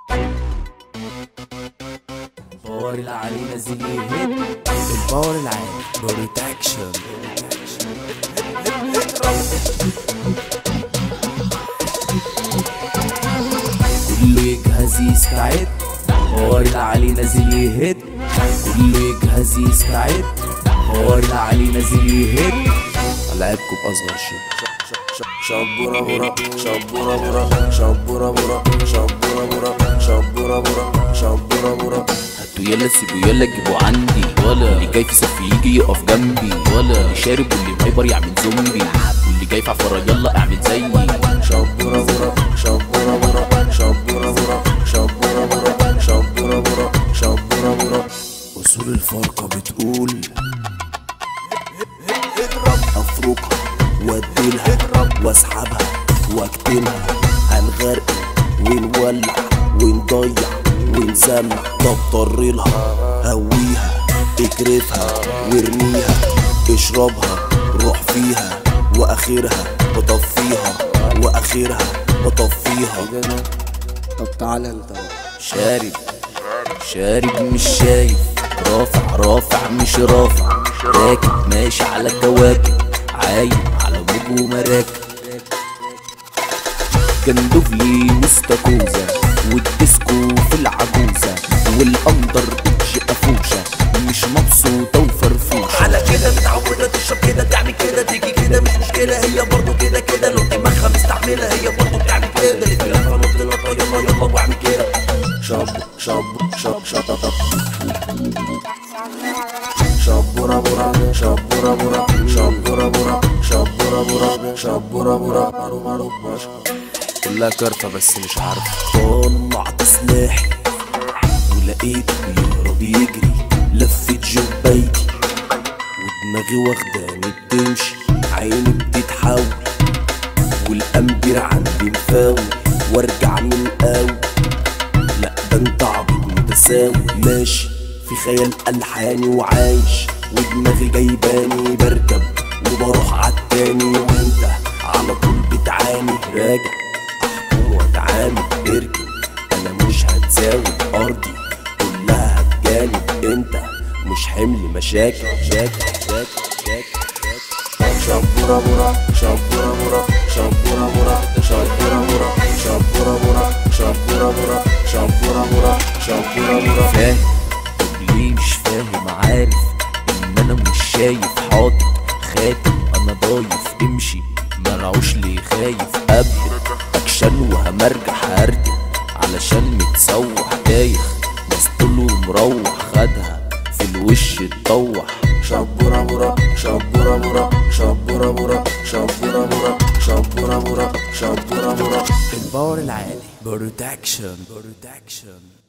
الباور العالي نازل يهد، الباور العالي بروتكشن. كله يجهز يستعد، الباور العالي نازل يهد. كله يجهز يستعد، الباور العالي نازل يهد. ألعبكم بأصغر شيء. شبورا برا شبورا برا شبورا برا شبورا برا شبورا برا شبورا برا. هاتوا يلا سيبوا يلا جيبوا عندي، ولا اللي جاي في صف يجي يقف جنبي، ولا اللي شارب واللي مهيبر يعمل زومبي، واللي جاي في عفرة يلا اعمل زيي. شبورا برا شبورا برا شبورا برا شبورا برا شبورا برا شبورا برا. أصول الفرقة بتقول افركها واديلها واسحبها واكتمها، هنغرق ونولع ونضيع ونسمع. طب طرلها هويها اكرفها وارميها، اشربها روح فيها واخرها بطفيها واخرها بطفيها. طب تعالى انت شارب شارب مش شايف، رافع رافع مش رافع، راكب ماشي على الكواكب، عايم على موج ومراكب. جندوفلي مستكوزة والديسكو في العجوزة، والأندر اتش قفوشة مش مبسوطة وفرفوشة. على كده متعودة تشرب كده تعمل كده تيجي كده مش مشكلة، هي برضو كده كده لو دماغها مستحملة هي برضو بتعمل كده. اللي لفة نط لطة يلا يلا واعمل كده. شب شب شب شططط شبورا برا شبورا برا شبورا برا شبورا برا شبورا برا. مارو مارو ماشي كلها كارفة بس مش عارفة. طلعت سلاحي ولقيته بيهرب يجري، لفت جبيتي ودماغي واخداني بتمشي، عيني بتتحول والأمبير عندي مفاول، وارجع من قاوي. لا ده انت عبيط متساوي، ماشي في خيال ألحاني وعايش، ودماغي جايباني بركب وبروح عالتاني، وانت على طول بتعاني. راجع احكم واتعامل اركب، انا مش هتساوي ارضي كلها هتجانب، انت مش حمل مشاكل. شبورا برا شبورا برا شبورا برا شبورا برا شبورا برا شبورا برا شبورا برا شبورا برا. فاهم؟ طب ليه مش فاهم؟ عارف ان انا مش شايف، حاطط خاتم انا ضايف، امشي مرعوش ليه خايف، قبل اكشن وهمرجح هردم علشان متسوح دايخ، مسطول ومروح خدها في الوش اتطوح. شبورا برا شبورا برا شبورا برا شبورا برا شبورا برا شبورا برا. الباور العالي بروتكشن.